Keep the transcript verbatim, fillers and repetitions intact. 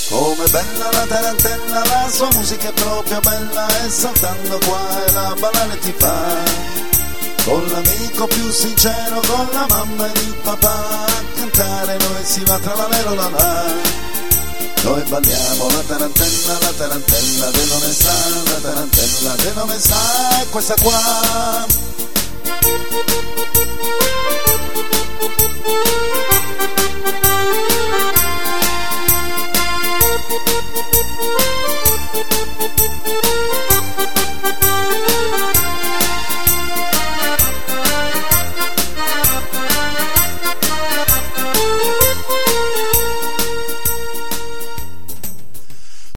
Come bella la tarantella, la sua musica è proprio bella, e saltando qua e là ballare ti fa. Con l'amico più sincero, con la mamma e il papà, a cantare noi si va tra la lero la la. Noi balliamo la tarantella, la tarantella de non ne sa, la tarantella de non ne sa, è questa qua.